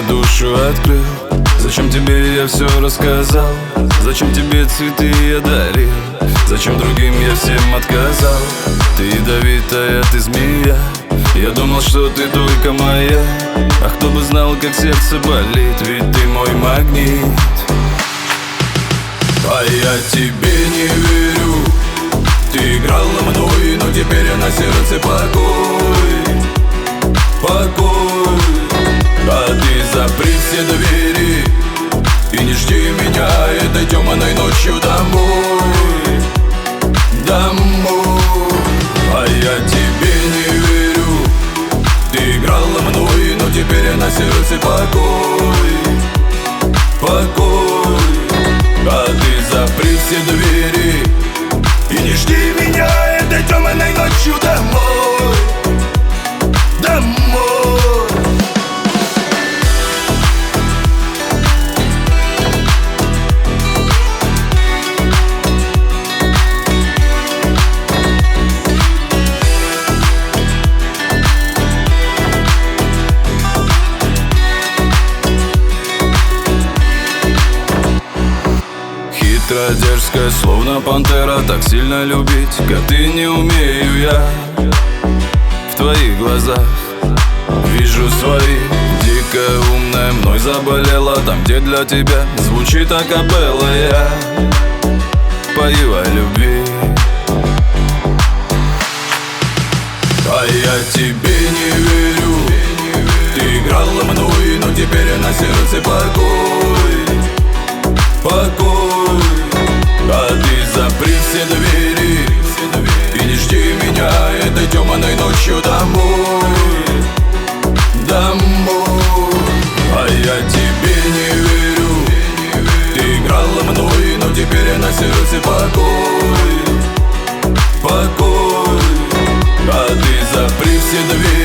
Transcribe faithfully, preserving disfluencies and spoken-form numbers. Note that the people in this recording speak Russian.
душу открыл? Зачем тебе я все рассказал? Зачем тебе цветы я дарил? Зачем другим я всем отказал? Ты ядовитая, ты змея. Я думал, что ты только моя. А кто бы знал, как сердце болит, ведь ты мой магнит. А я тебе не верю. Ты играла мной, но теперь я на сердце покой. Покой. А ты запри все двери и не жди меня этой темной ночью домой. Домой. А я тебе не верю. Ты играла мной, но теперь я на сердце покой. Покой. А ты запри все двери и не жди меня этой темной ночью домой. Домой. Хитрая, дерзкая, словно пантера. Так сильно любить, как ты, не умею я. В твоих глазах вижу свои. Дикая, умная, мной заболела. Там, где для тебя звучит акапелла, я пою о любви. А я тебе не верю. Ты играла мной, но теперь я на сердце покой. Покой. А ты запри все двери и не жди меня этой темной ночью домой. Домой. А я тебе не верю. Ты играла мной, но теперь я на сердце покой. Покой. А ты запри все двери